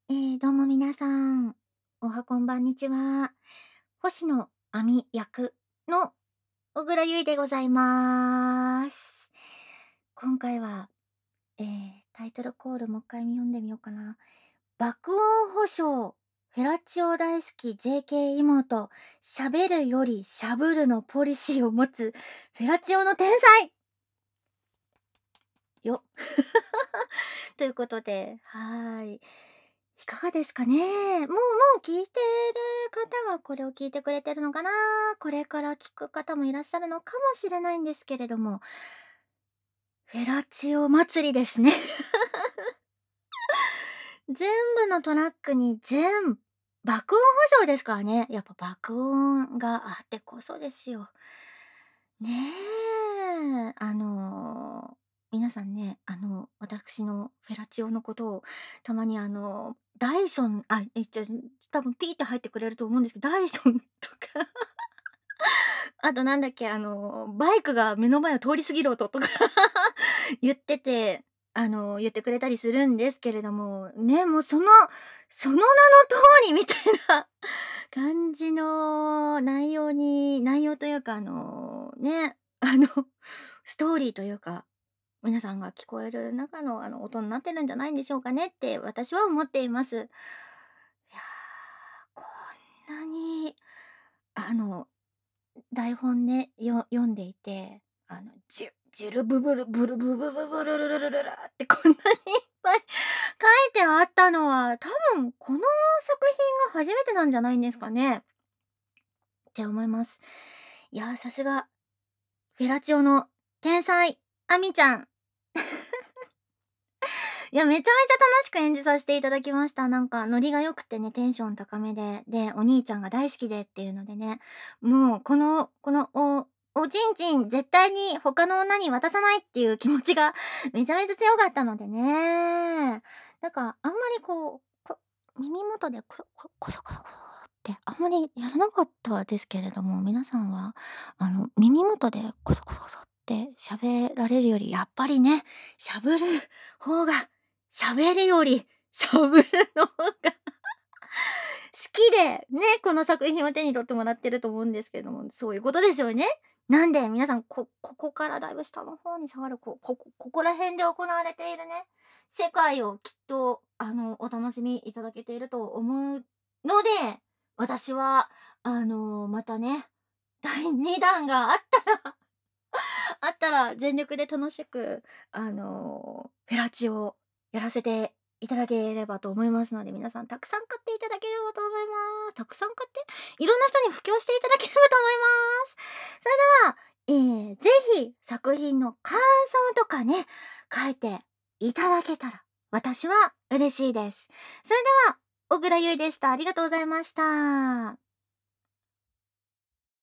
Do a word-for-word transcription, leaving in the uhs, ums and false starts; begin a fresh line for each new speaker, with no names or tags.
えー、どうも皆さん、おはこんばんにちは。星野亜美役の小倉優衣でございます。今回は、えー、タイトルコールもう一回読んでみようかな。爆音保証、フェラチオ大好き ジェーケー 妹、喋るよりしゃぶるのポリシーを持つフェラチオの天才よ。ということで、はーい。いかがですかね。もう、もう聞いてる方がこれを聞いてくれてるのかな。これから聞く方もいらっしゃるのかもしれないんですけれども、フェラチオ祭りですね。全部のトラックに全爆音保証ですからね。やっぱ爆音があってこそですよ。ねえ、あの、皆さんね、あの、私のフェラチオのことを、たまにあの、ダイソン、あ、え、じゃ、多分ピーって入ってくれると思うんですけど、ダイソンとかあとなんだっけ、あの、バイクが目の前を通り過ぎる音とか言ってて、あの、言ってくれたりするんですけれども、ね、もうその、その名の通りみたいな感じの内容に内容というか、あの、ね、あの、ストーリーというか、皆さんが聞こえる中の、あの、音になってるんじゃないんでしょうかねって私は思っています。いや、こんなに、あの、台本ね、よ読んでいて、あの、ジュジュルブブルブルブブブブルルルルルラってこんなにいっぱい書いてあったのは、多分この作品が初めてなんじゃないんですかねって思います。いや、さすが、フェラチオの天才、アミちゃん。いや、めちゃめちゃ楽しく演じさせていただきました。なんか、ノリが良くてね、テンション高めで、で、お兄ちゃんが大好きでっていうのでね、もう、この、この、お、おちんちん絶対に他の女に渡さないっていう気持ちがめちゃめちゃ強かったのでね。なんか、あんまりこう、こ耳元でこ、こ、こそこそこそってあんまりやらなかったですけれども、皆さんは、あの、耳元でこそこそこそって喋られるより、やっぱりね、喋る方が喋るより、喋るの方が好きで、ね、この作品を手に取ってもらってると思うんですけども、そういうことですよね。なんで皆さん、こここからだいぶ下の方に下がる、こここここら辺で行われているね、世界をきっと、あの、お楽しみいただけていると思うので、私は、あの、またね、だいにだんがあったらあったら全力で楽しく、あの、フェラチオをやらせていただければと思いますので、皆さんたくさん買っていただければと思います。たくさん買って、いろんな人に布教していただければと思います。それでは、えー、ぜひ作品の感想とかね、書いていただけたら、私は嬉しいです。それでは、小倉優衣でした。ありがとうございました。